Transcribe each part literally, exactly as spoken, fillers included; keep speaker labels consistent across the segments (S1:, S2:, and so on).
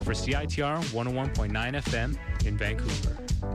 S1: for C I T R one oh one point nine F M in Vancouver.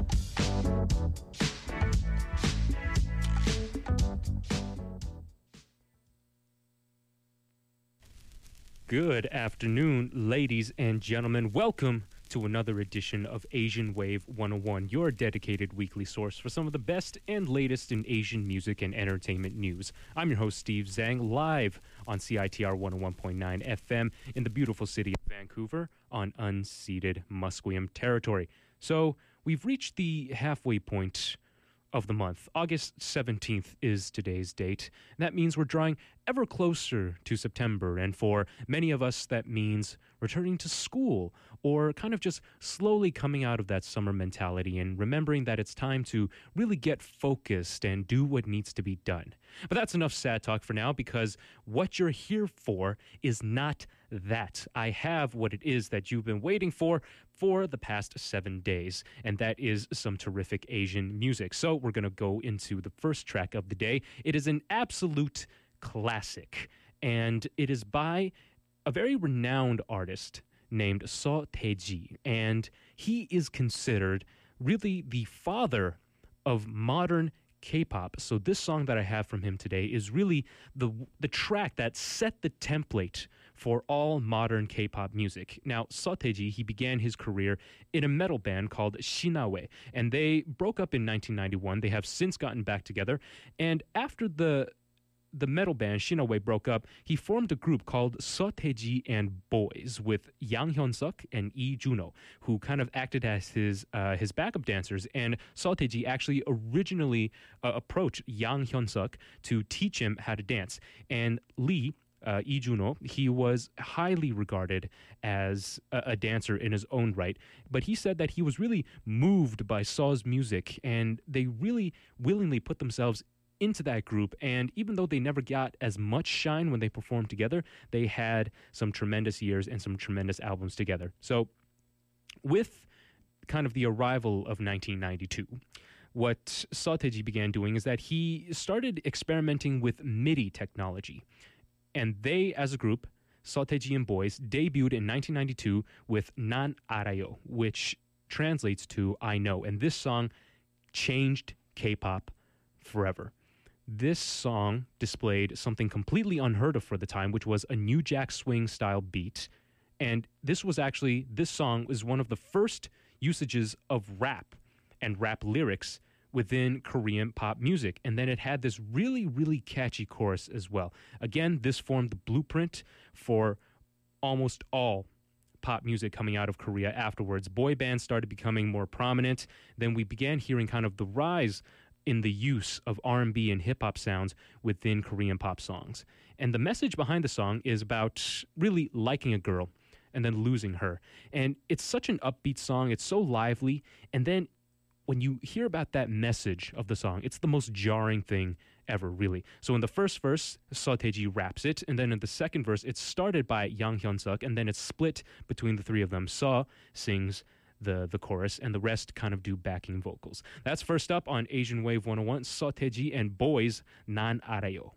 S1: Good afternoon, ladies and gentlemen. Welcome to another edition of Asian Wave one oh one, your dedicated weekly source for some of the best and latest in Asian music and entertainment news. I'm your host, Steve Zhang, live on C I T R one oh one point nine F M in the beautiful city of Vancouver on unceded Musqueam territory. So we've reached the halfway point of the month. August seventeenth is today's date. That means we're drawing ever closer to September, and for many of us that means returning to school or kind of just slowly coming out of that summer mentality and remembering that it's time to really get focused and do what needs to be done. But that's enough sad talk for now, because what you're here for is not that. I have what it is that you've been waiting for for the past seven days, and that is some terrific Asian music. So we're going to go into the first track of the day. It is an absolute classic, and it is by a very renowned artist named Seo Tae-ji, and he is considered really the father of modern K-pop. So this song that I have from him today is really the the track that set the template for all modern K-pop music. Now, Seo Tae-ji, he began his career in a metal band called Shinaway, and they broke up in nineteen ninety-one. They have since gotten back together, and after the the metal band Shinaway broke up, he formed a group called Seo Tae-ji and Boys with Yang Hyun-suk and Lee Juno, who kind of acted as his uh, his backup dancers. And Seo Tae-ji actually originally uh, approached Yang Hyun-suk to teach him how to dance. And Lee, uh, Lee Juno, he was highly regarded as a, a dancer in his own right. But he said that he was really moved by Seo's music, and they really willingly put themselves into that group. And even though they never got as much shine when they performed together, they had some tremendous years and some tremendous albums together. So with kind of the arrival of nineteen ninety-two, what Seo Tae-ji began doing is that he started experimenting with MIDI technology. And they, as a group, Seo Tae-ji and Boys, debuted in nineteen ninety-two with Nan Arayo, which translates to I Know. And this song changed K-pop forever. This song displayed something completely unheard of for the time, which was a New Jack Swing style beat. And this was actually, this song was one of the first usages of rap and rap lyrics within Korean pop music. And then it had this really, really catchy chorus as well. Again, this formed the blueprint for almost all pop music coming out of Korea afterwards. Boy bands started becoming more prominent. Then we began hearing kind of the rise in the use of R and B and hip-hop sounds within Korean pop songs. And the message behind the song is about really liking a girl and then losing her. And it's such an upbeat song. It's so lively. And then when you hear about that message of the song, it's the most jarring thing ever, really. So in the first verse, Seo Tae-ji raps it, and then in the second verse, it's started by Yang Hyun-suk, and then it's split between the three of them. Seo sings the the chorus, and the rest kind of do backing vocals. That's first up on Asian Wave one oh one, Seo Tae-ji and Boys, Nan Arayo.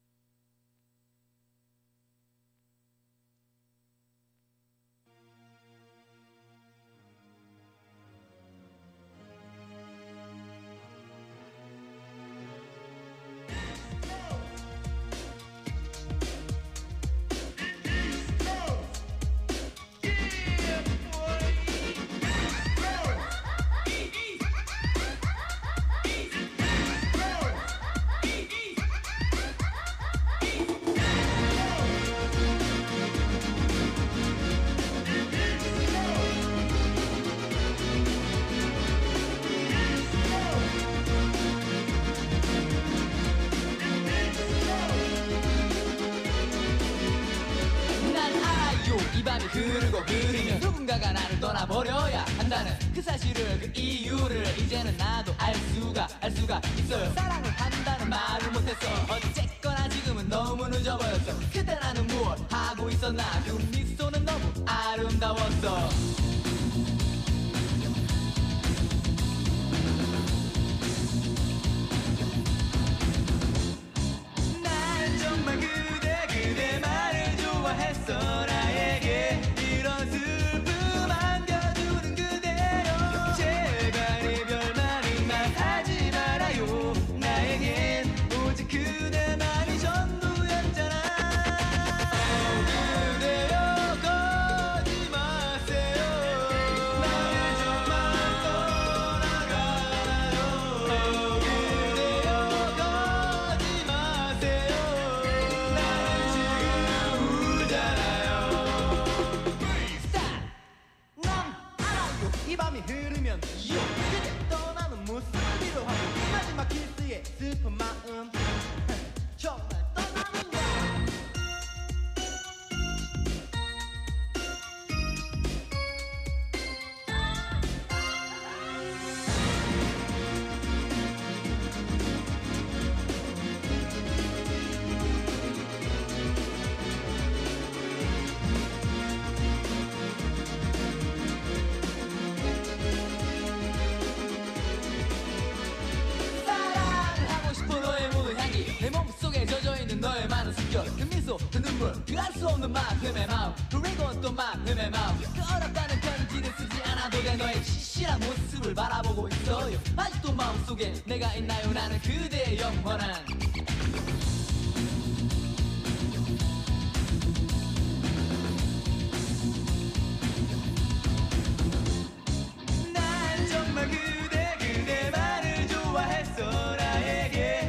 S2: 누군가가 나를 떠나버려야 한다는 그 사실을 그 이유를 이제는 나도 알 수가 알 수가 있어요. 사랑을 한다는 말을 못했어. 어쨌거나 지금은 너무 늦어버렸어. 그때 나는 무엇 하고 있었나. 그 미소는 너무 아름다웠어. 난 정말 그대 그대만을 좋아했어. 나에게 이런 슬픔 이 밤이 흐르면 요 그대 떠나는 모습을 위로하고 마지막 키스에 슬픈 마음 정말 떠나는가 내 몸속에 젖어있는 너의 많은 숨결 그 미소 그 눈물 그 알 수 없는 만큼의 마음 그리고 또 만큼의 마음 그 어렵다는 편지를 쓰지 않아도 돼 너의 시시한 모습을 바라보고 있어요 아직도 마음속에 내가 있나요 나는 그대의 영원한 난 정말 그대 그대만을 좋아했어 나에게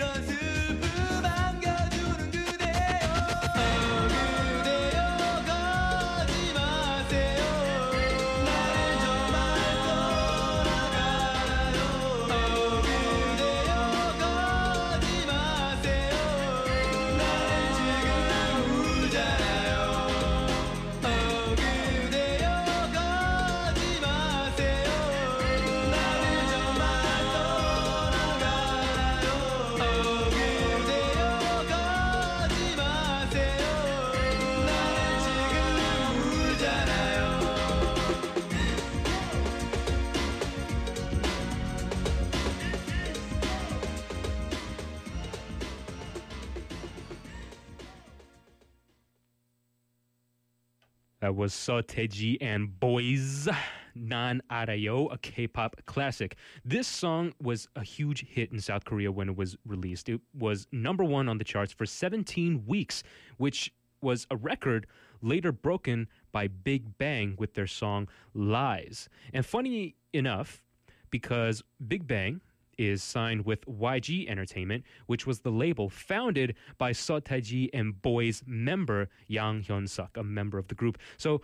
S1: That was Soteji and Boys Nan Arayo, a K-pop classic. This song was a huge hit in South Korea when it was released. It was number one on the charts for seventeen weeks, which was a record later broken by Big Bang with their song Lies. And funny enough, because Big Bang is signed with Y G Entertainment, which was the label founded by Sotaeji and Boys member Yang Hyun-suk, a member of the group. So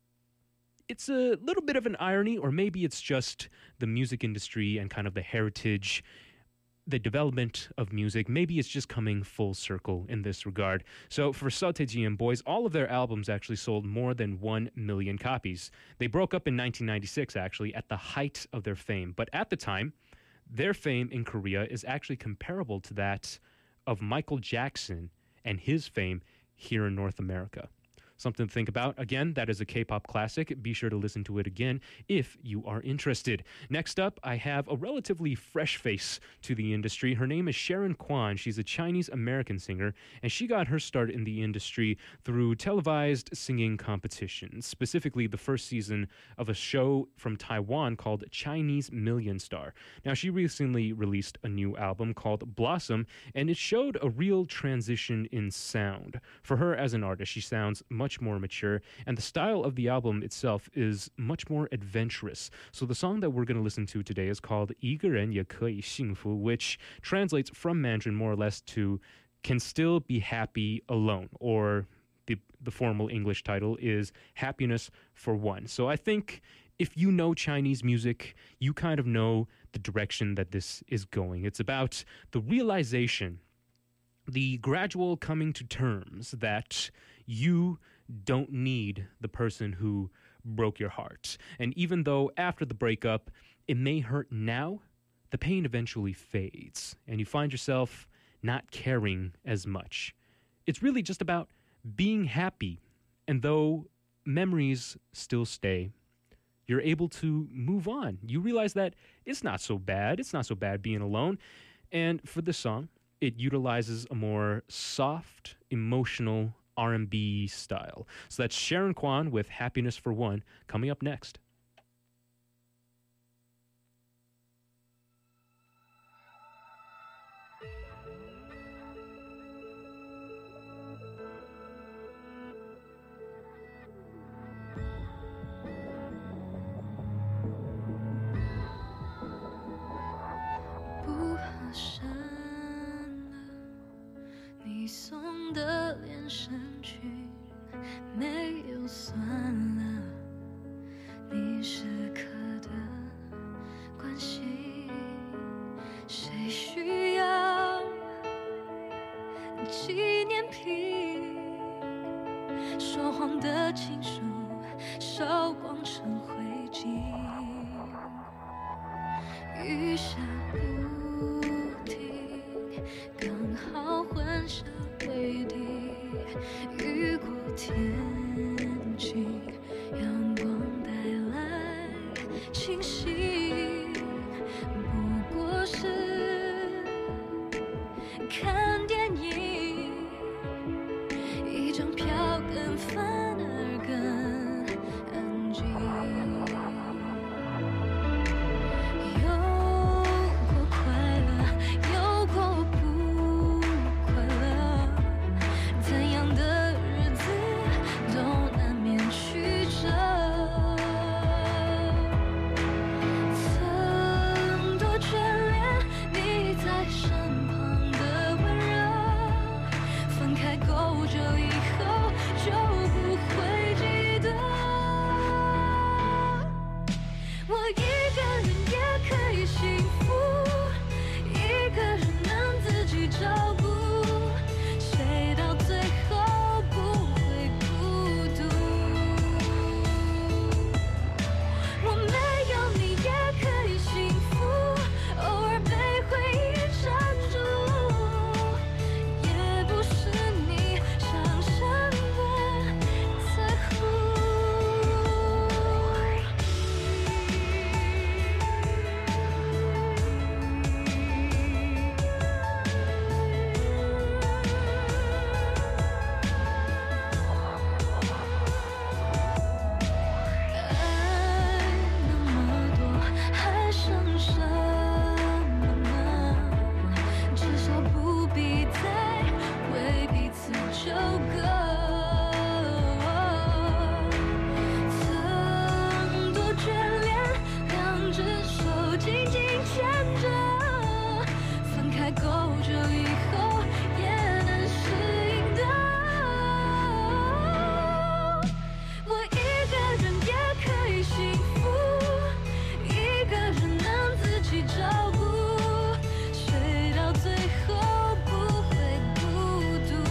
S1: it's a little bit of an irony, or maybe it's just the music industry and kind of the heritage, the development of music. Maybe it's just coming full circle in this regard. So for Sotaeji and Boys, all of their albums actually sold more than one million copies. They broke up in nineteen ninety-six, actually, at the height of their fame. But at the time, their fame in Korea is actually comparable to that of Michael Jackson and his fame here in North America. Something to think about. Again, that is a K-pop classic. Be sure to listen to it again if you are interested. Next up, I have a relatively fresh face to the industry. Her name is Sharon Kwan. She's a Chinese-American singer, and she got her start in the industry through televised singing competitions, specifically the first season of a show from Taiwan called Chinese Million Star. Now, she recently released a new album called Blossom, and it showed a real transition in sound. For her as an artist, she sounds much more mature, and the style of the album itself is much more adventurous. So the song that we're going to listen to today is called 一个人也可以幸福, which translates from Mandarin more or less to can still be happy alone, or the, the formal English title is Happiness for One. So I think if you know Chinese music, you kind of know the direction that this is going. It's about the realization, the gradual coming to terms that you don't need the person who broke your heart. And even though after the breakup, it may hurt now, the pain eventually fades, and you find yourself not caring as much. It's really just about being happy, and though memories still stay, you're able to move on. You realize that it's not so bad. It's not so bad being alone. And for this song, it utilizes a more soft, emotional R and B style. So that's Sharon Kwan with Happiness for One coming up next.
S3: Ni 成灰烬，雨下不停，刚好欢笑泪滴，雨过天晴，阳光带来清晰，不过是看电影，一张票更反而更安静。有过快乐，有过不快乐，怎样的日子都难免曲折。曾多眷恋你在身旁的温热，分开够久以后就不会记得。我一个人也可以幸福，一个人能自己照顾，谁到最后不会孤独。我没有你也可以幸福，偶尔被回忆缠住，也不是你想象的在乎。爱那么多，还剩什么呢？至少不必再为彼此纠葛。曾多眷恋，两只手紧紧牵着，分开够久以后也能适应的。我一个人也可以幸福，一个人能自己照顾，谁到最后不会孤独。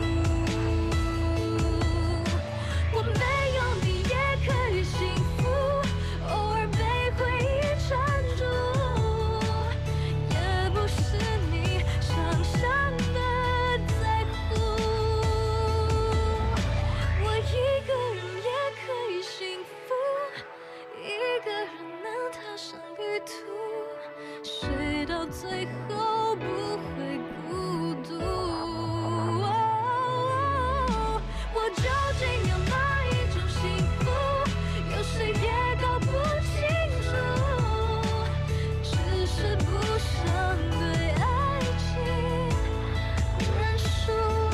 S3: 我没有你也可以幸福，偶尔被回忆缠住，也不是你想象的在乎。我一个人也可以幸福，一个人能踏上旅途，谁到最后不会孤独。我究竟要哪一种幸福，有谁也搞不清楚，只是不想对爱情认输。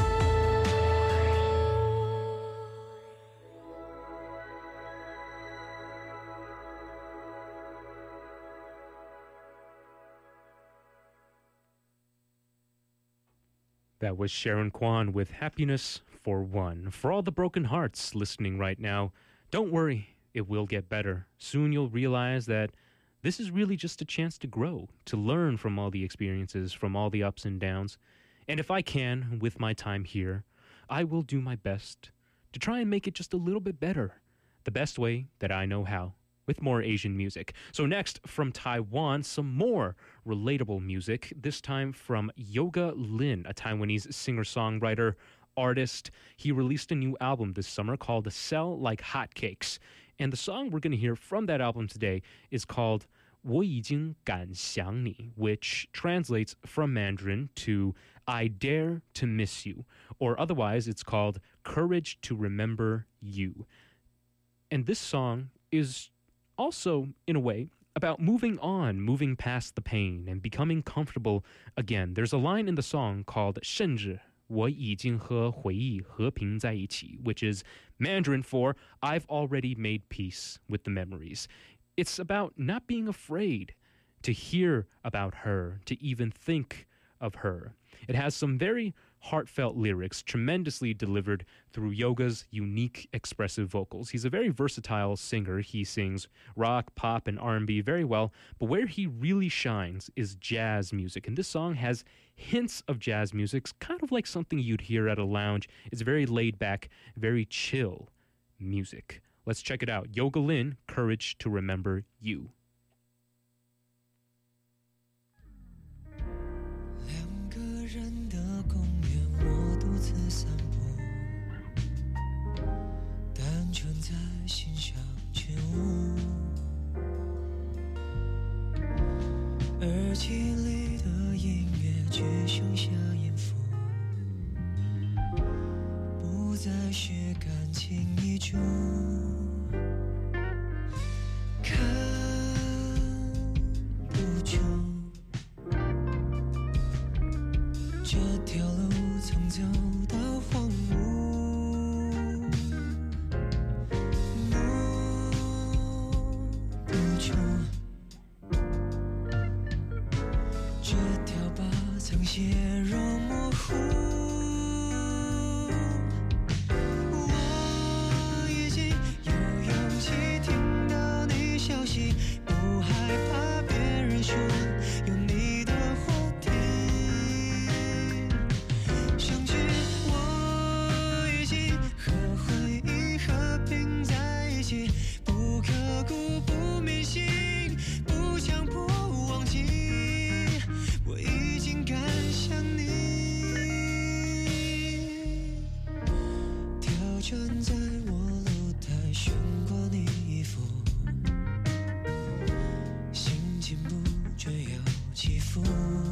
S1: That was Sharon Kwan with Happiness for One. For all the broken hearts listening right now, don't worry, it will get better. Soon you'll realize that this is really just a chance to grow, to learn from all the experiences, from all the ups and downs. And if I can, with my time here, I will do my best to try and make it just a little bit better, the best way that I know how, with more Asian music. So next, from Taiwan, some more relatable music, this time from Yoga Lin, a Taiwanese singer-songwriter, artist. He released a new album this summer called Sell Like Hotcakes. And the song we're going to hear from that album today is called 我已经敢想你, which translates from Mandarin to I Dare to Miss You, or otherwise it's called Courage to Remember You. And this song is also, in a way, about moving on, moving past the pain, and becoming comfortable again. There's a line in the song called 甚至我已经和回忆和平在一起, which is Mandarin for I've already made peace with the memories. It's about not being afraid to hear about her, to even think of her. It has some very heartfelt lyrics, tremendously delivered through Yoga's unique expressive vocals. He's a very versatile singer. He sings rock, pop, and R and B very well, but where he really shines is jazz music. And this song has hints of jazz music, kind of like something you'd hear at a lounge. It's very laid back, very chill music. Let's check it out. Yoga Lin, Courage to Remember You.
S4: 两个人的公园，我独自散步，单纯在欣赏觉悟。耳机里的音乐只剩下音符，不再是感情遗嘱。看不出这条路曾走到荒芜，摸不出这条疤曾血肉模糊。我已经有勇气听到你消息，不害怕别人说有你的话题，甚至我已经和回忆和平在一起，不刻骨不铭心，不强迫忘记，我已经赶上你，跳转在我露台选过你衣服，心情不准有起伏，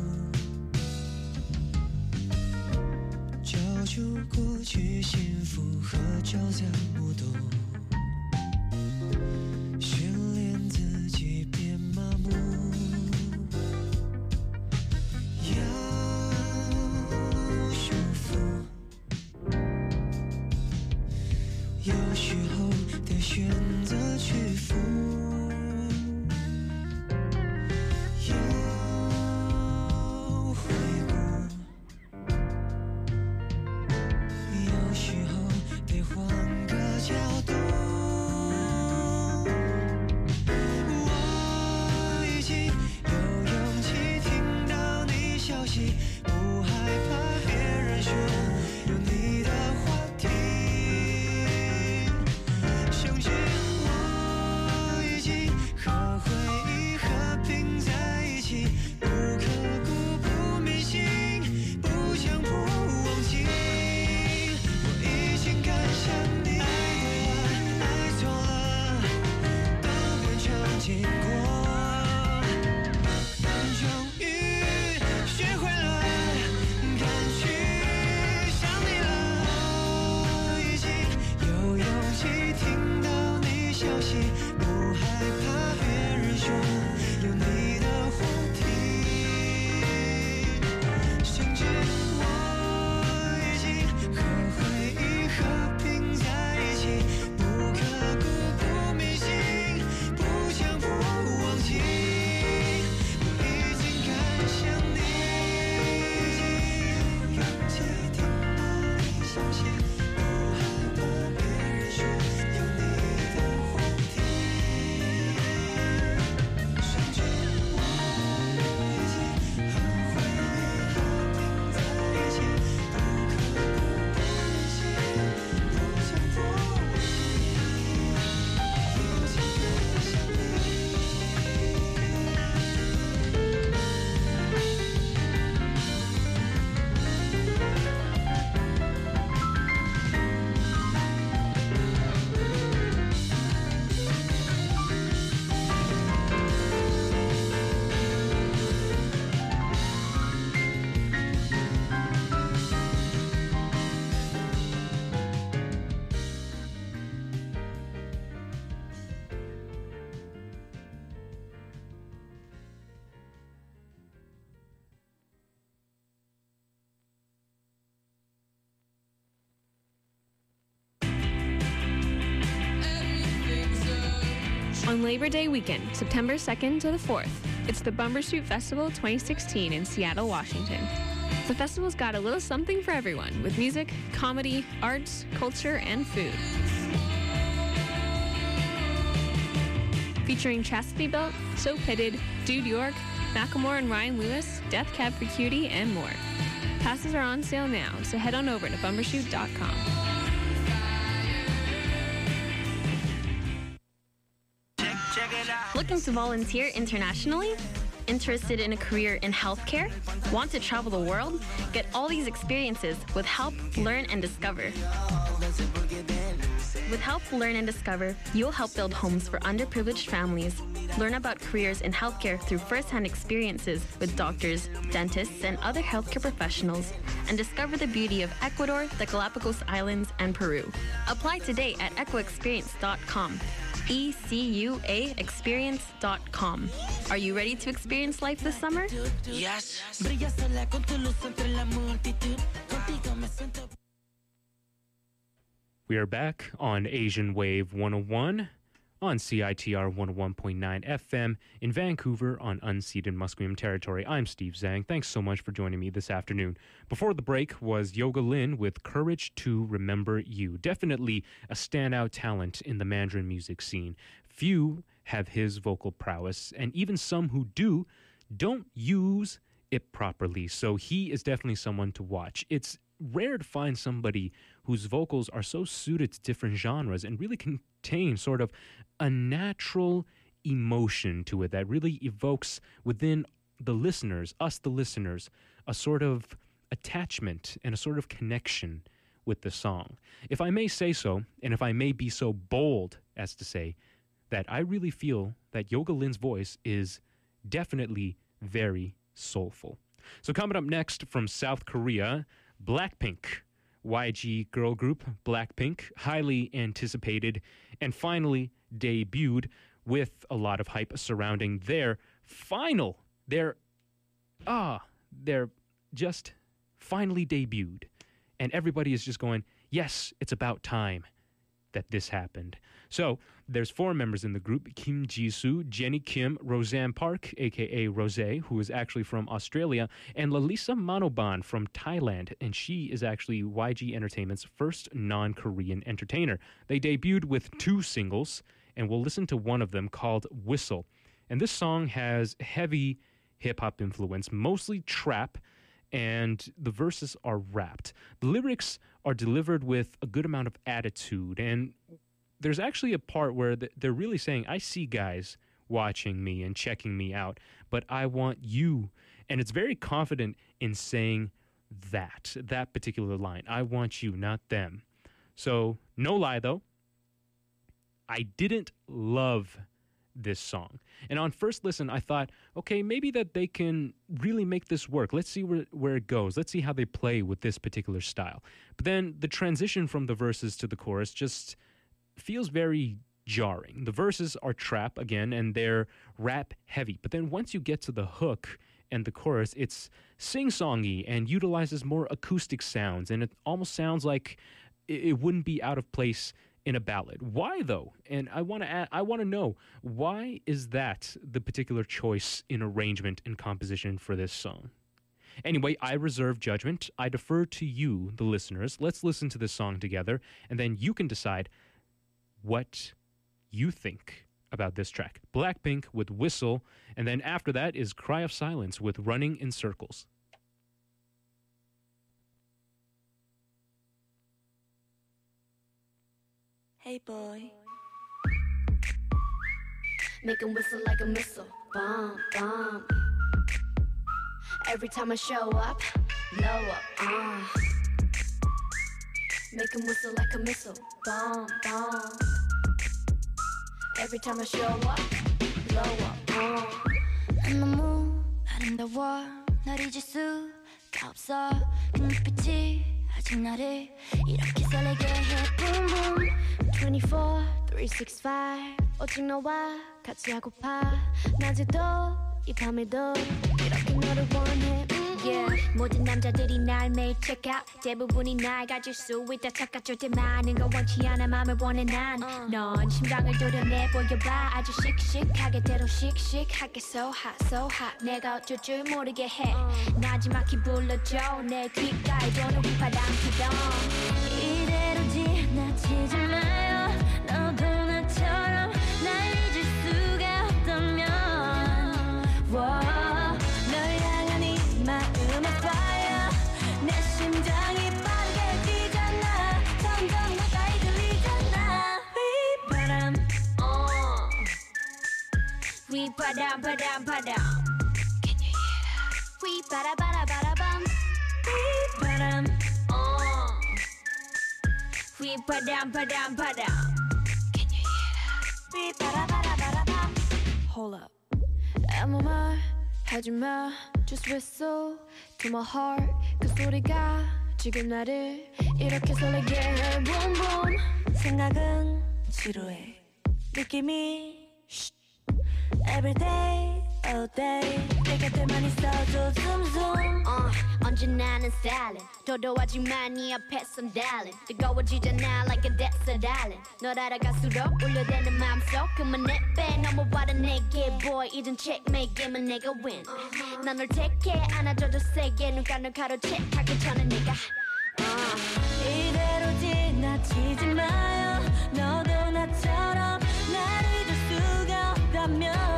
S4: 找出过去幸福和照在目睹，训练自己别麻木，要舒服，有时候得选择屈服，要回顾，有时候得换个角度。我已经有勇气听到你消息，不害怕别人说有你的话题，甚至我已经和回忆和平在一起，不刻骨不铭心，不强迫忘记，我已经赶上你，爱对了，爱错了，都变成经过，终于学会了敢去想你了，我已经有勇气听到你消息，不害怕别人说有你的话题，甚至我已经和回忆和平在一起，不刻骨不铭心，不强迫忘记，我已经赶上你，有勇气听到你消息，不害怕别人说有你的话题，甚至我已经和回忆和平在一起，不刻骨不铭心，不强迫忘记，已经赶上你。
S5: On Labor Day weekend, September second to the fourth, it's the Bumbershoot Festival twenty sixteen in Seattle, Washington. The festival's got a little something for everyone, with music, comedy, arts, culture, and food. Featuring Chastity Belt, So Pitted, Dude York, Macklemore and Ryan Lewis, Death Cab for Cutie, and more. Passes are on sale now, so head on over to bumbershoot dot com. Looking to volunteer internationally? Interested in a career in healthcare? Want to travel the world? Get all these experiences with Help, Learn, and Discover. With Help, Learn, and Discover, you'll help build homes for underprivileged families. Learn about careers in healthcare through first-hand experiences with doctors, dentists, and other healthcare professionals, and discover the beauty of Ecuador, the Galapagos Islands, and Peru. Apply today at ecuaexperience dot com. E C U A experience dot com. Are you ready to experience life this summer?
S4: Yes.
S1: We are back on Asian Wave one oh one on C I T R one oh one point nine F M in Vancouver on unceded Musqueam territory. I'm Steve Zhang. Thanks so much for joining me this afternoon. Before the break was Yoga Lin with Courage to Remember You. Definitely a standout talent in the Mandarin music scene. Few have his vocal prowess, and even some who do don't use it properly. So he is definitely someone to watch. It's rare to find somebody whose vocals are so suited to different genres and really contain sort of a natural emotion to it that really evokes within the listeners, us the listeners, a sort of attachment and a sort of connection with the song. If I may say so, and if I may be so bold as to say that I really feel that Yoga Lin's voice is definitely very soulful. So coming up next from South Korea, Blackpink, Y G girl group Blackpink, highly anticipated, and finally debuted with a lot of hype surrounding their final, their, ah, their just finally debuted. And everybody is just going, yes, it's about time that this happened. So there's four members in the group: Kim Jisoo, Jennie Kim, Roseanne Park, aka Rose, who is actually from Australia, and Lalisa Manoban from Thailand, and she is actually Y G Entertainment's first non-Korean entertainer. They debuted with two singles, and we'll listen to one of them called Whistle. And this song has heavy hip-hop influence, mostly trap, and the verses are rapped. The lyrics are delivered with a good amount of attitude, and there's actually a part where they're really saying, I see guys watching me and checking me out, but I want you. And it's very confident in saying that, that particular line. I want you, not them. So, no lie though, I didn't love this song. And on first listen, I thought, okay, maybe that they can really make this work. Let's see where, where it goes. Let's see how they play with this particular style. But then the transition from the verses to the chorus just feels very jarring. The verses are trap again, and they're rap heavy. But then once you get to the hook and the chorus, it's sing-songy and utilizes more acoustic sounds, and it almost sounds like it, it wouldn't be out of place in a ballad. Why though? And I want to I want to know, why is that the particular choice in arrangement and composition for this song? Anyway, I reserve judgment. I defer to you, the listeners. Let's listen to this song together, and then you can decide what you think about this track. Blackpink with Whistle, and then after that is Cry of Silence with Running in Circles.
S3: Hey boy, make him whistle like a missile, bomb, bomb. Every time I show up, blow up, uh. Make him whistle like a missile, bomb, bomb. Every time I show up, blow up, uh. 난 너무 아름다워, 날 잊을 수가 없어. 그 눈빛이 아직 나를 이렇게 설레게 해, boom boom. twenty-four, three sixty-five 오직 너와 같이 하고파. 낮에도 이 밤에도 이렇게 너를 원해. Yeah. 모든 남자들이 날 매일 check out. 대부분이 날 가질 수 있다 착각. 절대 많은 걸 원치 않아 맘을 원해 난. 넌 심장을 도려내 보여봐. 아주 씩씩하게 대로 씩씩하게 so hot so hot. 내가 어쩔 줄 모르게 해. 나지막히 불러줘 내 귓가에 도는 휘파람 피던. 이대로 지나치지 마요. 너도 나처럼 날 잊을 수가 없다면. Whoa. We padam padam padam. Can you hear that? We bada bada bada bum. We padam. Oh. We padam padam padam. Can you hear that? We bada bada bada bum. Hold up. 아무 말 하지 마. Just whistle to my heart. 그 소리가 지금 나를 이렇게 설레게 해. Boom boom. 생각은 지루해. 느낌이 Every day, all day 내 곁에만 있어도 zoom zoom uh, 언제나는 stylin' 도도하지만 네 앞에선 darling 뜨거워지잖아 like a desert island 널 알아갈수록 울려대는 맘속 그만 내빼 넘어와라 내게 boy 이젠 checkmate 게임은 내가 win uh-huh. 난 널 take care 안아줘도 세게 눈가를 가로채하기 전에 내가 uh. 이대로 지나치지 마요 너도 나처럼 날 잊을 수가 없다면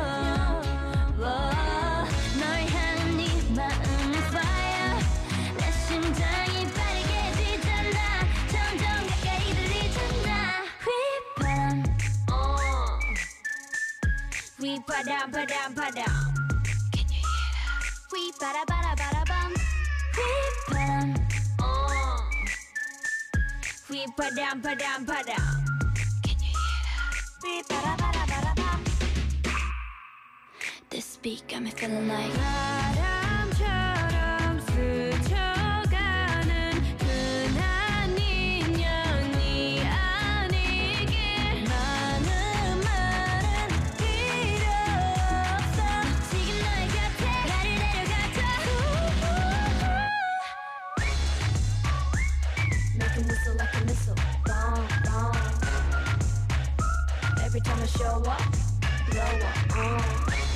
S3: 널 향한 네 마음은 fire 내 심장이 빠르게 뛰잖아 점점 가까이 들리잖아 휘바람 휘바람 바람 바람 Can you hear that? 휘바라바라바라밤 휘바람 휘바람 바람 바람 Can you hear that? 휘바라바라바라밤 This beat got me feeling like 바람처럼 스쳐가는 흔한 인연이 아니길 많은 말은 필요 없어 지금 너의 곁에 나를 데려가줘 Make it whistle like a missile Bomb, bomb Every time I show up Blow up, uh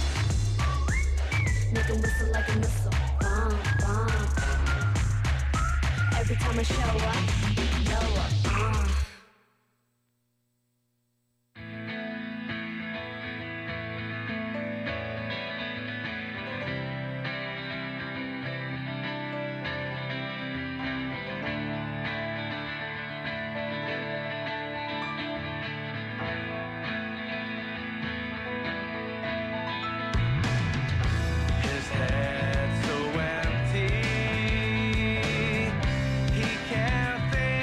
S3: Make it whistle like a missile. Bomb, bomb. Every time I show up, blow up. Uh.
S6: His head so empty, he can't think.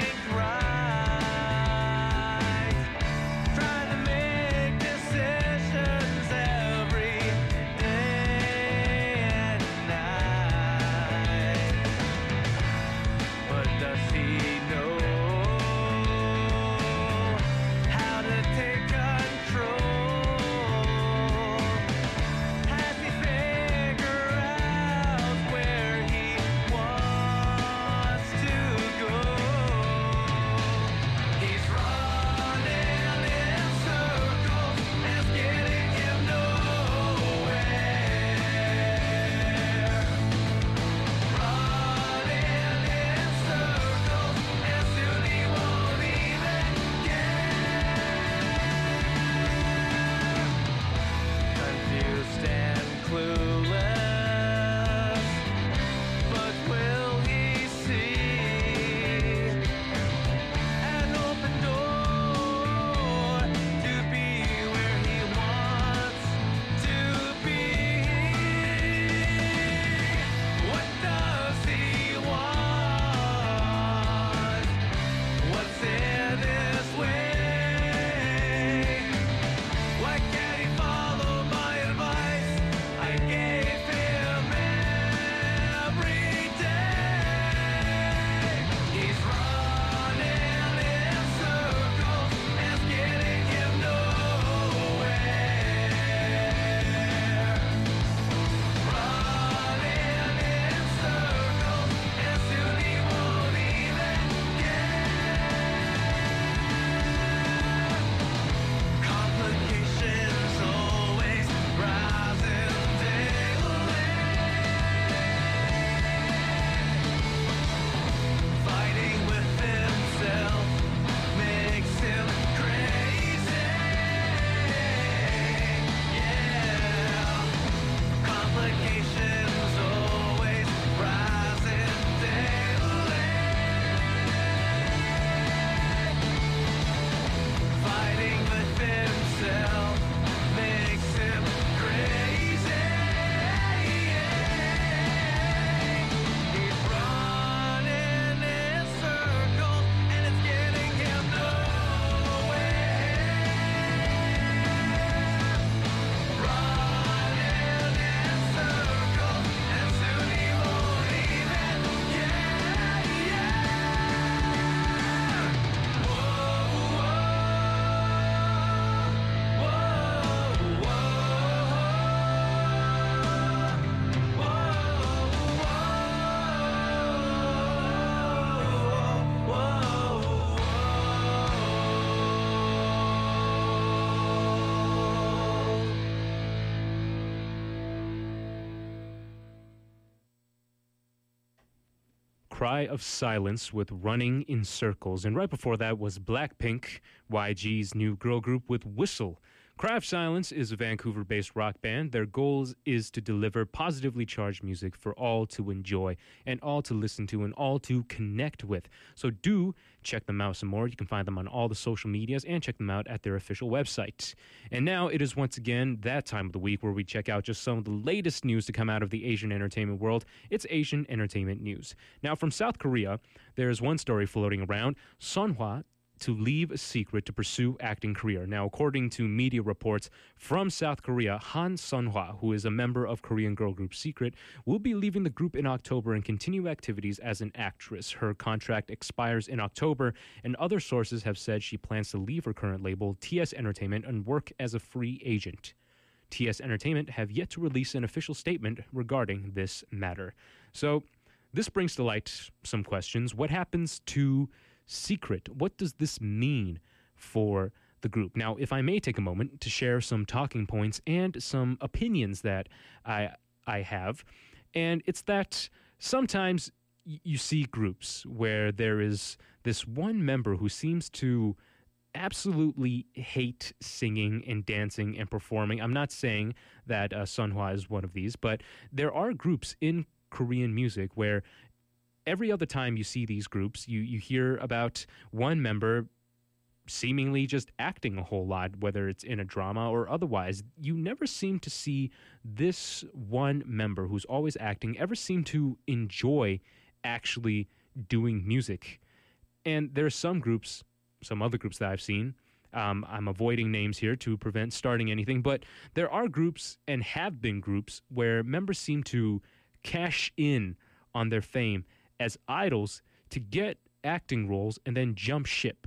S1: Cry of Silence with Running in Circles. And right before that was Blackpink, Y G's new girl group with Whistle. Cry of Silence is a Vancouver-based rock band. Their goal is to deliver positively charged music for all to enjoy and all to listen to and all to connect with. So do check them out some more. You can find them on all the social medias and check them out at their official website. And now it is once again that time of the week where we check out just some of the latest news to come out of the Asian entertainment world. It's Asian Entertainment News. Now from South Korea, there's one story floating around. Sunhwa to leave a secret to pursue acting career. Now, according to media reports from South Korea, Han Sunhwa, who is a member of Korean girl group Secret, will be leaving the group in October and continue activities as an actress. Her contract expires in October, and other sources have said she plans to leave her current label, T S Entertainment, and work as a free agent. T S Entertainment have yet to release an official statement regarding this matter. So, this brings to light some questions. What happens to Secret? What does this mean for the group? Now, if I may take a moment to share some talking points and some opinions that I I have, and it's that sometimes y- you see groups where there is this one member who seems to absolutely hate singing and dancing and performing. I'm not saying that uh, Sunhwa is one of these, but there are groups in Korean music where every other time you see these groups, you, you hear about one member seemingly just acting a whole lot, whether it's in a drama or otherwise. You never seem to see this one member who's always acting ever seem to enjoy actually doing music. And there are some groups, some other groups that I've seen, um, I'm avoiding names here to prevent starting anything, but there are groups and have been groups where members seem to cash in on their fame as idols to get acting roles and then jump ship.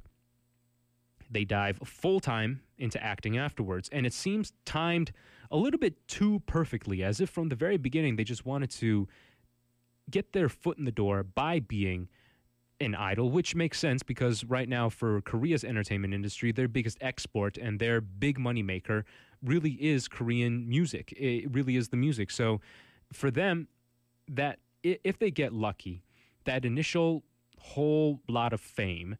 S1: They dive full-time into acting afterwards, and it seems timed a little bit too perfectly, as if from the very beginning they just wanted to get their foot in the door by being an idol, which makes sense because right now for Korea's entertainment industry, their biggest export and their big moneymaker really is Korean music. It really is the music. So for them, that if they get lucky, that initial whole lot of fame,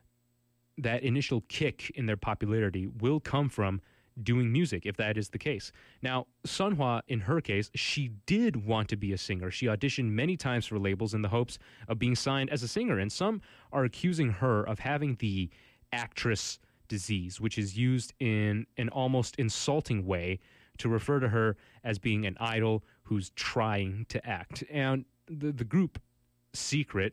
S1: that initial kick in their popularity will come from doing music, if that is the case. Now, Sunhwa, in her case, she did want to be a singer. She auditioned many times for labels in the hopes of being signed as a singer, and some are accusing her of having the actress disease, which is used in an almost insulting way to refer to her as being an idol who's trying to act. And the, the group Secret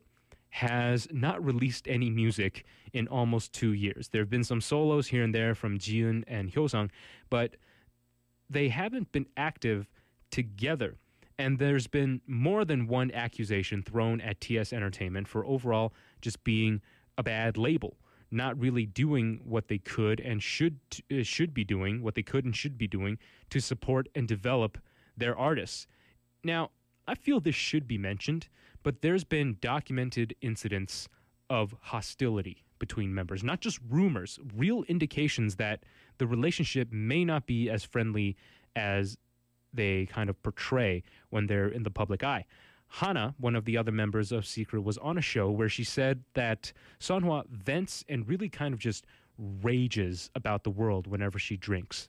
S1: has not released any music in almost two years. There have been some solos here and there from Jiun and Hyosung, but they haven't been active together. And there's been more than one accusation thrown at T S Entertainment for overall just being a bad label, not really doing what they could and should uh, should be doing, what they could and should be doing to support and develop their artists. Now, I feel this should be mentioned, but there's been documented incidents of hostility between members, not just rumors, real indications that the relationship may not be as friendly as they kind of portray when they're in the public eye. Hana, one of the other members of Secret, was on a show where she said that Sunhwa vents and really kind of just rages about the world whenever she drinks.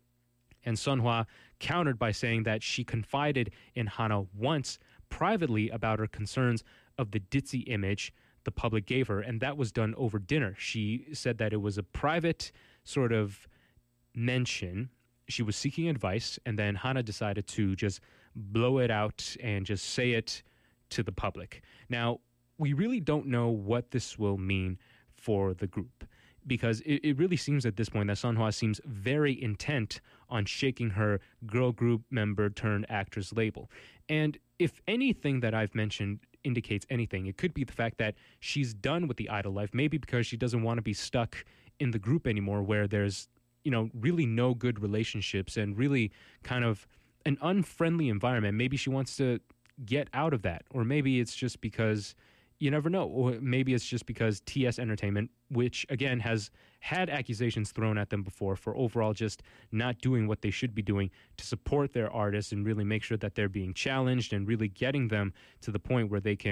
S1: And Sunhwa countered by saying that she confided in Hana once privately about her concerns of the ditzy image the public gave her, and that was done over dinner. She said that it was a private sort of mention. She was seeking advice, and then Hana decided to just blow it out and just say it to the public. Now, we really don't know what this will mean for the group, because it, it really seems at this point that Sunhwa seems very intent on shaking her girl group member turned actress label. And if anything that I've mentioned indicates anything, it could be the fact that she's done with the idol life, maybe because she doesn't want to be stuck in the group anymore where there's, you know, really no good relationships and really kind of an unfriendly environment. Maybe she wants to get out of that, or maybe it's just because you never know. Or maybe it's just because T S Entertainment, which again has had accusations thrown at them before for overall just not doing what they should be doing to support their artists and really make sure that they're being challenged and really getting them to the point where they can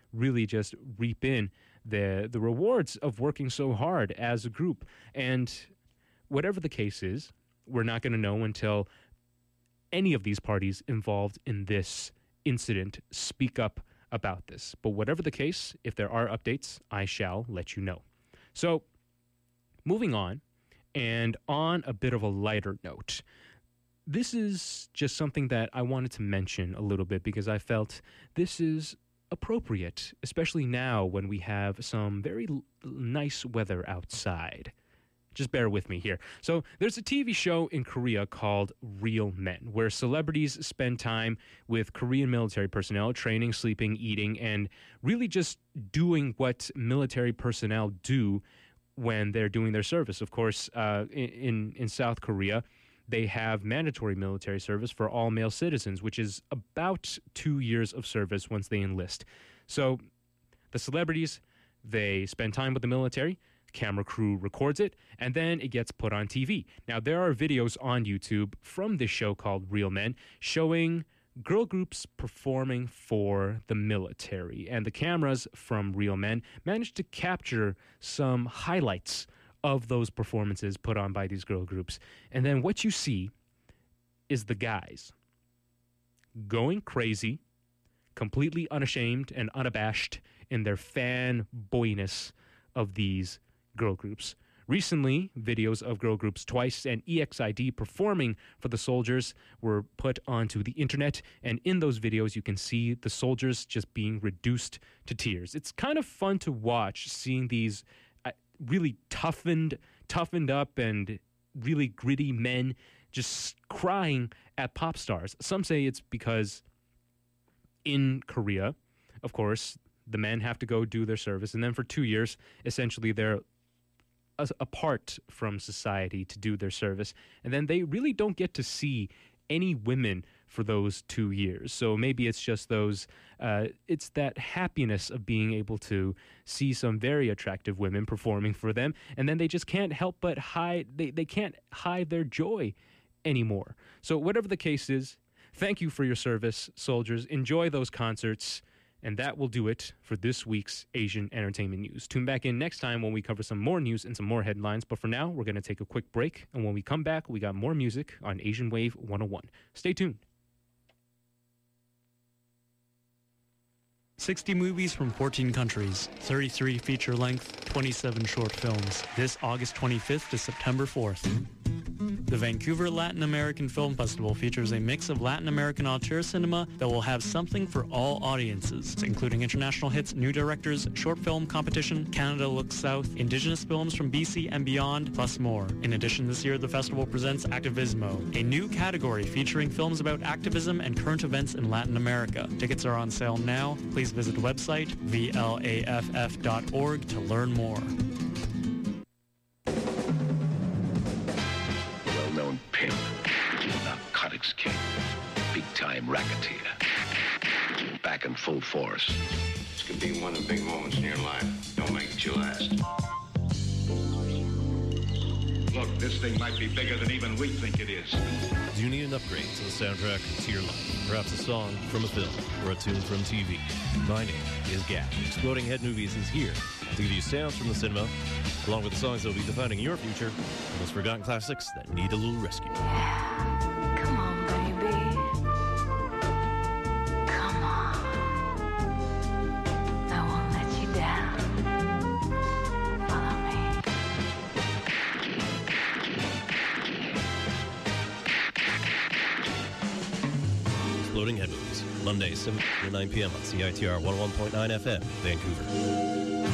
S1: really just reap in the the rewards of working so hard as a group. And whatever the case is, we're not going to know until any of these parties involved in this incident speak up about this. But whatever the case, if there are updates, I shall let you know. So, moving on, and on a bit of a lighter note, this is just something that I wanted to mention a little bit because I felt this is appropriate, especially now when we have some very l- nice weather outside. Just bear with me here. So there's a T V show in Korea called Real Men, where celebrities spend time with Korean military personnel, training, sleeping, eating, and really just doing what military personnel do when they're doing their service. Of course, uh, in, in South Korea, they have mandatory military service for all male citizens, which is about two years of service once they enlist. So the celebrities, they spend time with the military, camera crew records it, and then it gets put on T V. Now, there are videos on YouTube from this show called Real Men showing girl groups performing for the military, and the cameras from Real Men managed to capture some highlights of those performances put on by these girl groups. And then what you see is the guys going crazy, completely unashamed and unabashed in their fanboyness of these girl groups. Recently, videos of girl groups Twice and E X I D performing for the soldiers were put onto the internet, and in those videos you can see the soldiers just being reduced to tears. It's kind of fun to watch, seeing these uh, really toughened, toughened up and really gritty men just crying at pop stars. Some say it's because in Korea, of course, the men have to go do their service, and then for two years, essentially they're apart from society to do their service, and then they really don't get to see any women for those two years. So maybe it's just those, uh, it's that happiness of being able to see some very attractive women performing for them, and then they just can't help but hide, they, they can't hide their joy anymore. So whatever the case is, thank you for your service, soldiers. Enjoy those concerts. And that will do it for this week's Asian Entertainment News. Tune back in next time when we cover some more news and some more headlines. But for now, we're going to take a quick break. And when we come back, we got more music on Asian Wave one oh one. Stay tuned.
S6: sixty movies from fourteen countries, thirty-three feature-length, twenty-seven short films. This August twenty-fifth to September fourth. The Vancouver Latin American Film Festival features a mix of Latin American auteur cinema that will have something for all audiences, including international hits, new directors, short film competition, Canada Looks South, Indigenous films from B C and beyond, plus more. In addition, this year the festival presents Activismo, a new category featuring films about activism and current events in Latin America. Tickets are on sale now. Please visit the website v l a f f dot org to learn more.
S7: Well-known pimp, narcotics king, big-time racketeer, back in full force.
S8: This could be one of the big moments in your life. Don't make it your last.
S9: Look, this thing might be bigger than even we think it is.
S10: Do you need an upgrade to the soundtrack to your life? Perhaps a song from a film or a tune from T V? My name is Gap. Exploding Head Movies is here to give you sounds from the cinema, along with the songs that will be defining your future, and those forgotten classics that need a little rescue.
S3: Come on, baby. Come on. I won't let you down. Follow me.
S10: Exploding Head Movies, Monday, seven to nine p.m. on C I T R one oh one point nine F M, Vancouver.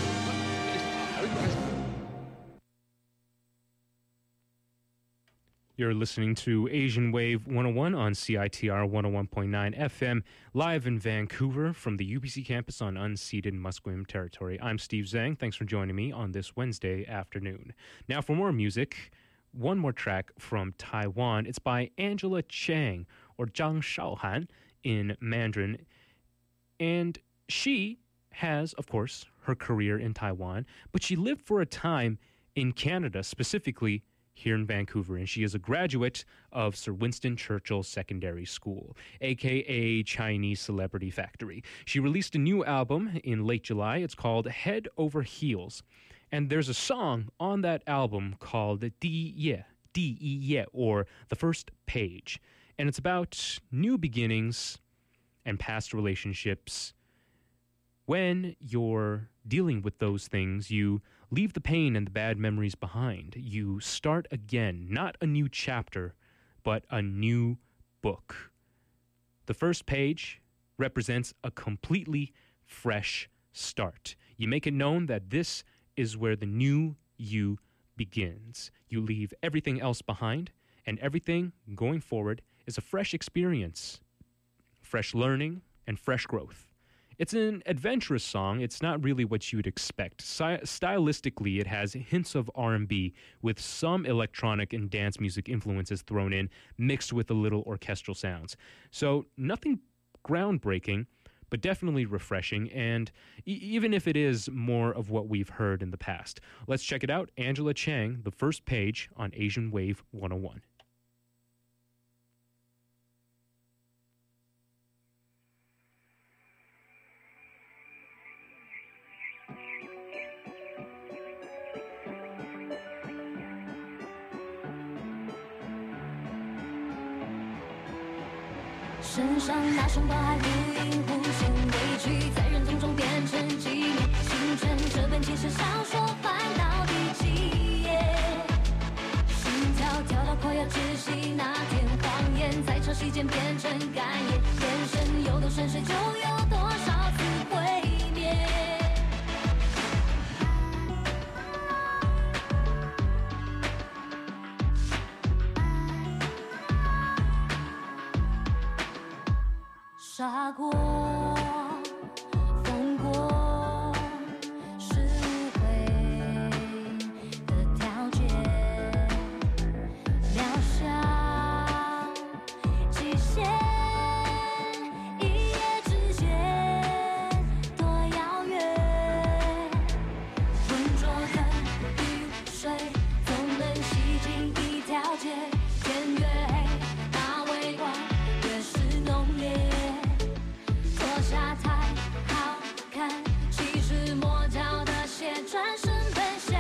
S1: You're listening to Asian Wave one oh one on C I T R one oh one point nine F M, live in Vancouver from the U B C campus on unceded Musqueam territory. I'm Steve Zhang. Thanks for joining me on this Wednesday afternoon. Now, for more music, one more track from Taiwan. It's by Angela Chang, or Zhang Shaohan in Mandarin. And she has, of course, her career in Taiwan, but she lived for a time in Canada, specifically here in Vancouver, and she is a graduate of Sir Winston Churchill Secondary School, aka Chinese Celebrity Factory. She released a new album in late July. It's called Head Over Heels, and there's a song on that album called Di Ye, Di Ye, or The First Page, and it's about new beginnings and past relationships. When you're dealing with those things, you leave the pain and the bad memories behind. You start again, not a new chapter, but a new book. The first page represents a completely fresh start. You make it known that this is where the new you begins. You leave everything else behind, and everything going forward is a fresh experience, fresh learning, and fresh growth. It's an adventurous song. It's not really what you'd expect. Sty- stylistically, it has hints of R and B with some electronic and dance music influences thrown in, mixed with a little orchestral sounds. So nothing groundbreaking, but definitely refreshing, and e- even if it is more of what we've heard in the past. Let's check it out. Angela Chang, The First Page on Asian Wave one oh one.
S3: 身上那双把海忽隐忽现委屈，在人丛中变成纪念。星辰这本轻奢小说翻到第几页？心跳跳到快要窒息，那天谎言在潮汐间变成干叶，眼神游动深水，就有多少次毁灭？ 傻过，疯过，是无悔的条件，渺小极限，一夜之间多遥远。浑浊的雨水总能洗净一条街，天越黑，那微光越是浓烈。 下太好看，其实魔教的血转身奔向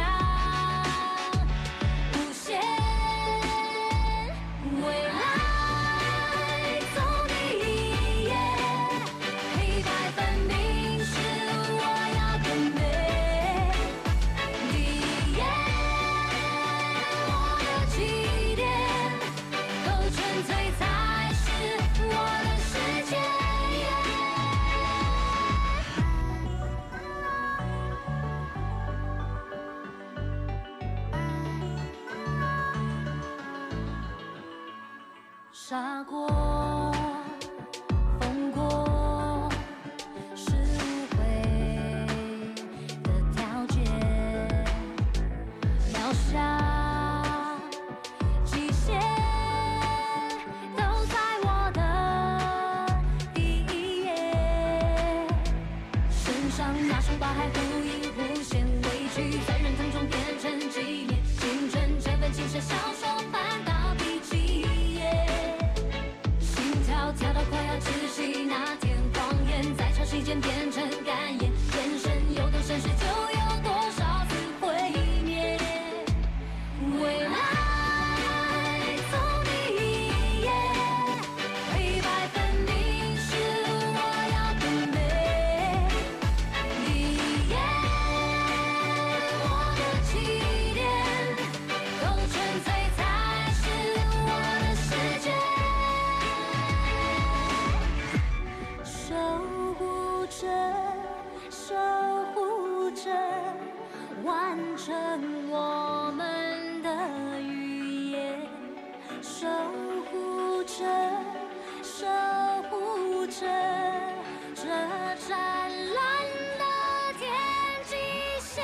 S3: 无限未来，走第一页，黑白分明是我要的美。第一页，我的起点，够纯粹才是我的世界。 傻过，疯过，是无悔的条件，渺小极限都在我的第一页。身上那双把海忽隐忽现委屈，在人腾中变成纪念。青春这本轻奢小说翻到第几页？ 跳到快要窒息，那天谎言在潮汐间变成干叶，眼神游动深水，就有多少次毁灭？未来走第一页，黑白分明是我要的美。第一页，我的起点，够纯粹才是我的世界。 守护着，守护着，完成我们的语言。守护着，守护着，这湛蓝的天际线。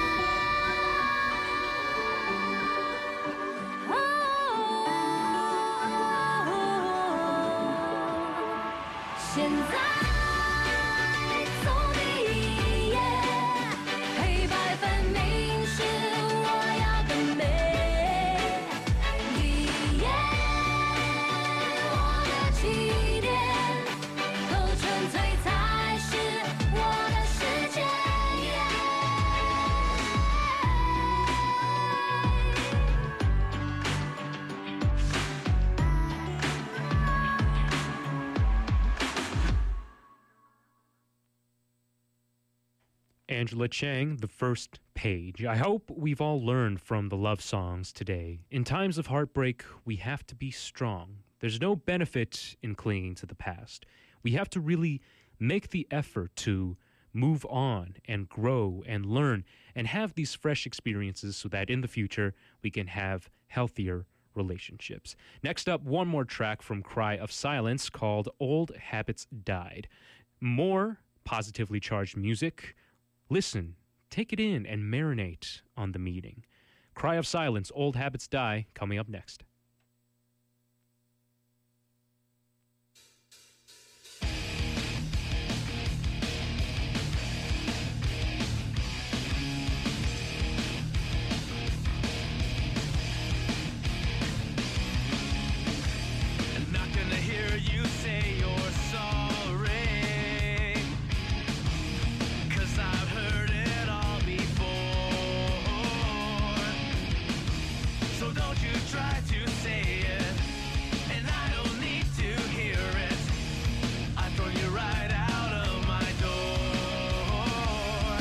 S3: 现在。 第
S1: Angela Chang, The First Page. I hope we've all learned from the love songs today. In times of heartbreak, we have to be strong. There's no benefit in clinging to the past. We have to really make the effort to move on and grow and learn and have these fresh experiences so that in the future we can have healthier relationships. Next up, one more track from Cry of Silence called Old Habits Died. More positively charged music. Listen, take it in, and marinate on the meaning. Cry of Silence, Old Habits Die, coming up next.
S4: I'm not gonna hear you say you're sorry, 'cause I've heard it all before. So don't you try to say it, and I don't need to hear it. I throw you right out of my door.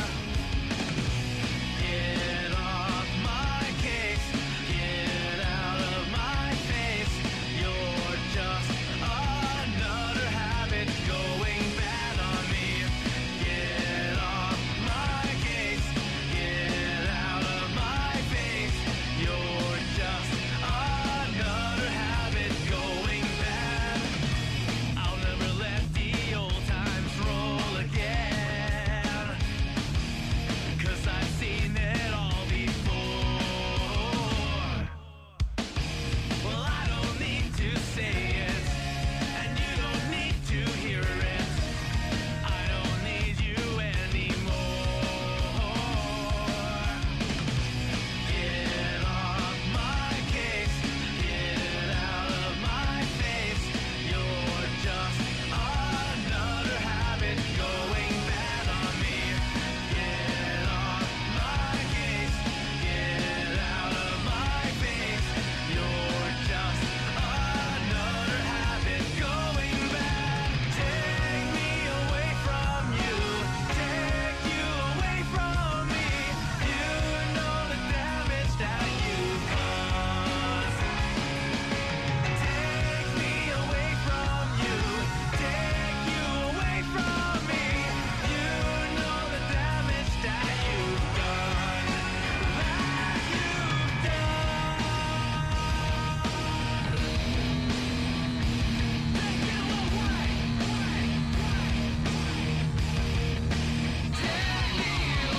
S4: Get off my case, get out of my face. You're just another habit going bad on me. Get off my case, get out of my face. You're just another habit going bad. I'll never let the old times roll again, 'cause I've seen it all before. Well, I don't need to say it, and you don't need to hear it. I don't need you anymore. Get off my case, get out of my face. You're just another habit going bad on me. Get off my case, get out of my face. You're just another habit going bad. Take me away from you, take you away from me. You know the damage that you've caused. Take me away from you, take you away from me. You know the damage that you've done, that you've done. Take you away, take me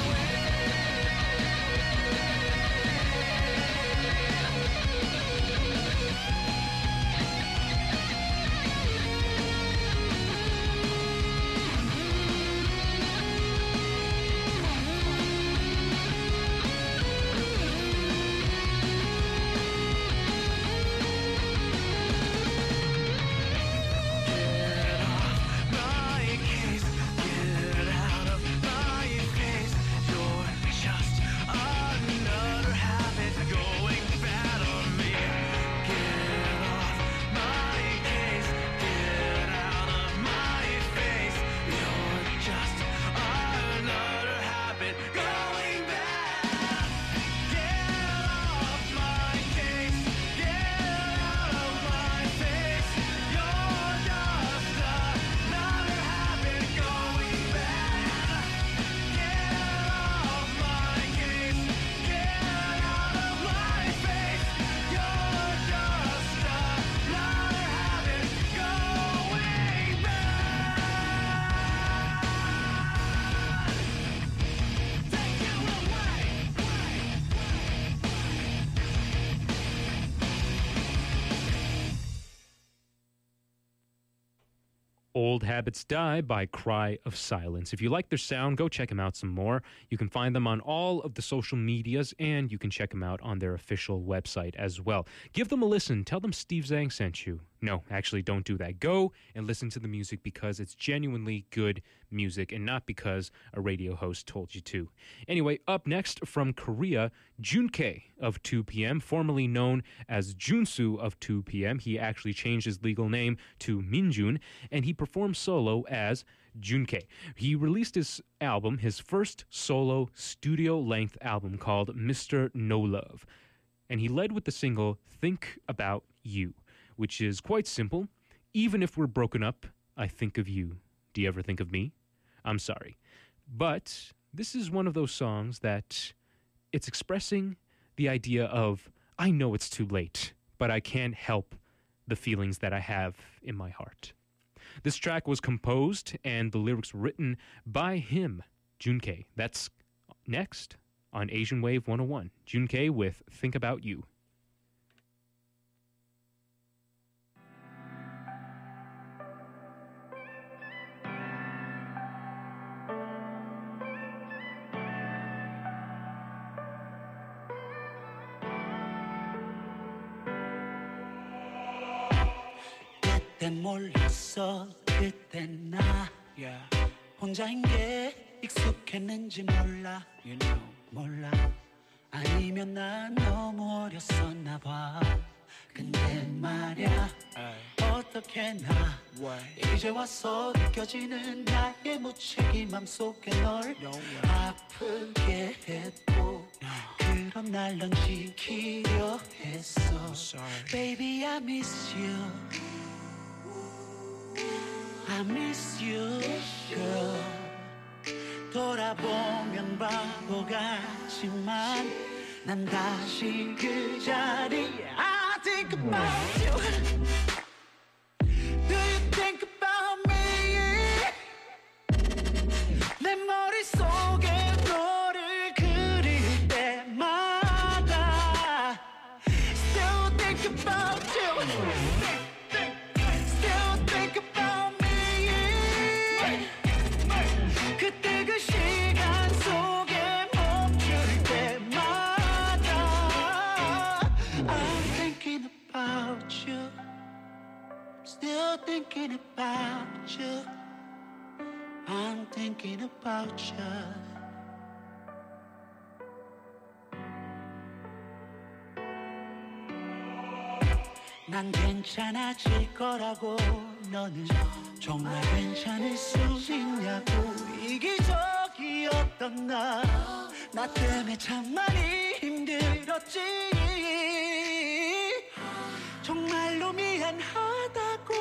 S4: Get off my case, get out of my face. You're just another habit going bad on me. Get off my case, get out of my face. You're just another habit going bad. Get off my case, get out of my face. You're just another habit going bad. Get off my case, get out of my face. You're just another habit going bad. Take you away.
S1: Old Habits Die by Cry of Silence. If you like their sound, go check them out some more. You can find them on all of the social medias, and you can check them out on their official website as well. Give them a listen. Tell them Steve Zhang sent you. No, actually, don't do that. Go and listen to the music because it's genuinely good music and not because a radio host told you to. Anyway, up next from Korea, Junkei of two P M, formerly known as Junsu of two P M. He actually changed his legal name to Minjun, and he performed solo as Junkei. He released his album, his first solo studio-length album called Mister No Love. And he led with the single Think About You, which is quite simple. Even if we're broken up, I think of you. Do you ever think of me? I'm sorry. But this is one of those songs that it's expressing the idea of, I know it's too late, but I can't help the feelings that I have in my heart. This track was composed and the lyrics written by him, Junkei. That's next on Asian Wave one oh one. Junkei with Think About You.
S11: 그때 몰랐어 그때 나 yeah. 혼자인 게 익숙했는지 몰라 you know. 몰라 아니면 난 너무 어렸었나 봐 근데 말야 어떻게 나 이제 와서 느껴지는 나의 무책임함 속에 널 아프게 했고 그럼 날 넌 지키려 했어 Baby I miss you I miss you, girl. 돌아보면 바보 같지만 난 다시 그 자리에 I think about you. Do you think about me? 내 머릿속에 너를 그릴 때마다 Still think about you. Still think about me. 그때 그 시간 속에 멈출 때마다 I'm thinking about you Still thinking about you I'm thinking about you 난 괜찮아질 거라고 너는 정말 괜찮을 수 있냐고 이기적이었던 나 나 때문에 참 많이 힘들었지 정말로 미안하다고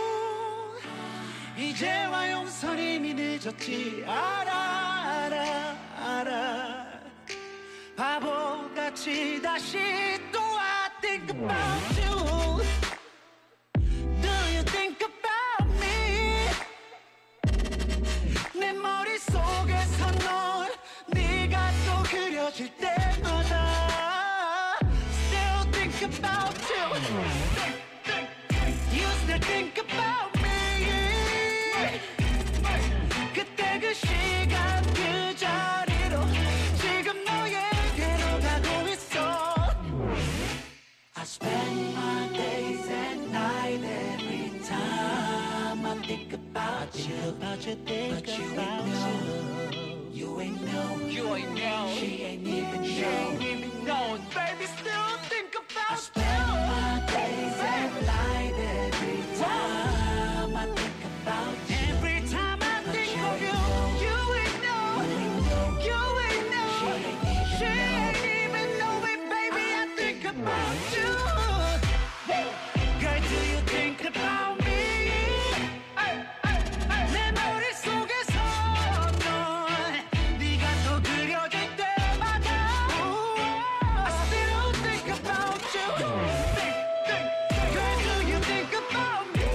S11: 이제와 용서는 이미 늦었지 알아 알아 알아 바보같이 다시 또 I think about you Do you think about me 내 머릿속에서 넌 네가 또 그려질 때마다 Still think about you You still think about me 그때 그 시간 그 자리로 지금 너에게로 가고 있어 I spend my days and night every time I think about you, about you, think but you about ain't know. you. You ain't know. You ain't know. She ain't even she know. Ain't even know. Baby, still think about I spend you. my days and night every time I think about you. Every time I but think you of you, know. you ain't know. You ain't know. You ain't know. She ain't even know. She ain't even know it, baby. I think about you. Girl, do you think about me? 내 머릿속에서 넌 네가 또 그려질 때마다 I still think about you Girl, do you think about me?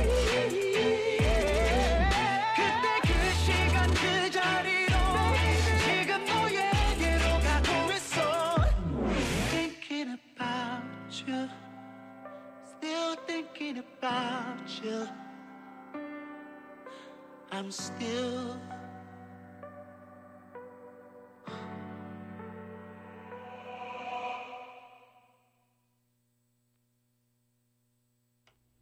S11: 그때 그 시간 그 자리로 지금 너에게로 가고 있어 Thinking about you Still thinking about you I'm still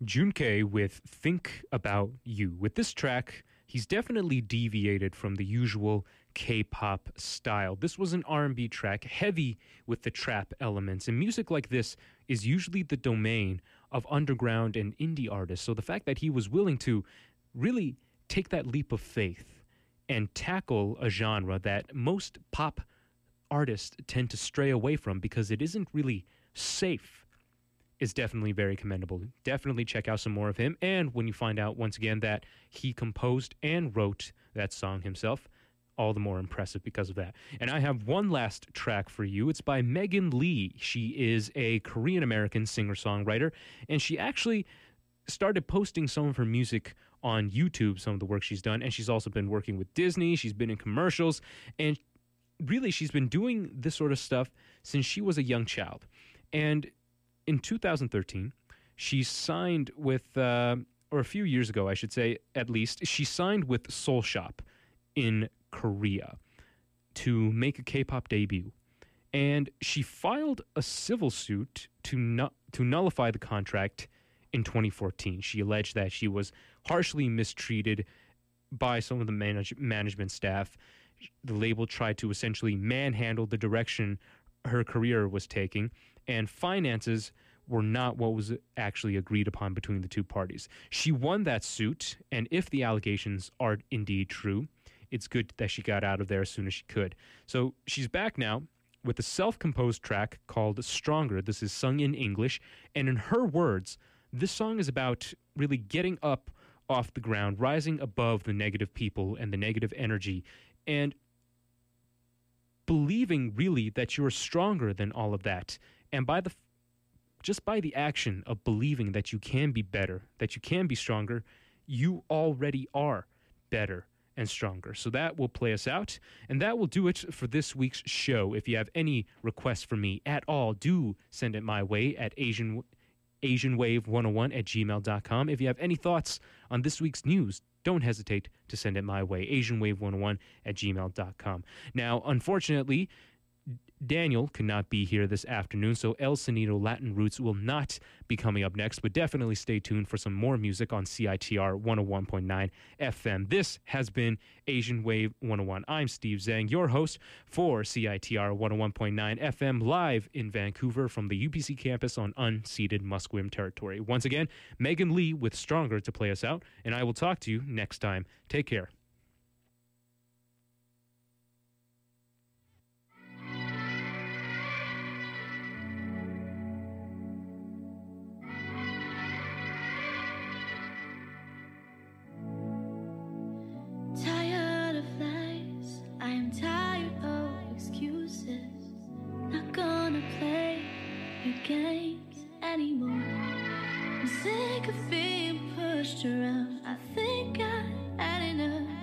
S1: Junkei with Think About You. With this track, he's definitely deviated from the usual K-pop style. This was an R and B track, heavy with the trap elements, and music like this is usually the domain of underground and indie artists. So the fact that he was willing to really take that leap of faith and tackle a genre that most pop artists tend to stray away from because it isn't really safe is definitely very commendable. Definitely check out some more of him. And when you find out, once again, that he composed and wrote that song himself, all the more impressive because of that. And I have one last track for you. It's by Megan Lee. She is a Korean-American singer-songwriter, and she actually started posting some of her music on YouTube, some of the work she's done, and she's also been working with Disney. She's been in commercials, and really she's been doing this sort of stuff since she was a young child. And in two thousand thirteen, she signed with, uh, or a few years ago, I should say, at least, she signed with Soul Shop in Korea to make a K-pop debut. And she filed a civil suit to nu- to nullify the contract in twenty fourteen. She alleged that she was harshly mistreated by some of the manage- management staff. The label tried to essentially manhandle the direction her career was taking, and finances were not what was actually agreed upon between the two parties. She won that suit, and if the allegations are indeed true, it's good that she got out of there as soon as she could. So she's back now with a self-composed track called Stronger. This is sung in English, and in her words, this song is about really getting up off the ground, rising above the negative people and the negative energy, and believing really that you're stronger than all of that. And by the just by the action of believing that you can be better, that you can be stronger, you already are better and stronger. So that will play us out, and that will do it for this week's show. If you have any requests for me at all, do send it my way at Asian Asian Wave one oh one at gmail dot com. If you have any thoughts on this week's news, don't hesitate to send it my way, Asian Wave one oh one at gmail dot com. Now, unfortunately, Daniel could not be here this afternoon, so El Sonido Latin Roots will not be coming up next, but definitely stay tuned for some more music on C I T R one oh one point nine F M. This has been Asian Wave one oh one. I'm Steve Zhang, your host for C I T R one oh one point nine F M, live in Vancouver from the U P C campus on unceded Musqueam territory. Once again, Megan Lee with Stronger to play us out, and I will talk to you next time. Take care.
S3: Tired of lies, I am tired of excuses. Not gonna play your games anymore. I'm sick of being pushed around. I think I had enough.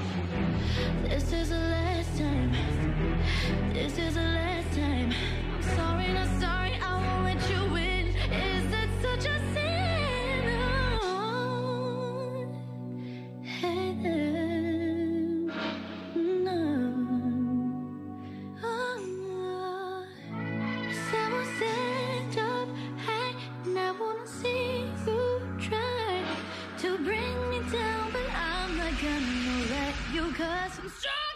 S3: This is the last time. This is the last time. I'm sorry, not sorry. I won't let you in. Is that such a sin? Oh, hey there. No. Oh, someone set up high, and I wanna see you try to bring me down, but I'm not gonna let you 'cause I'm strong.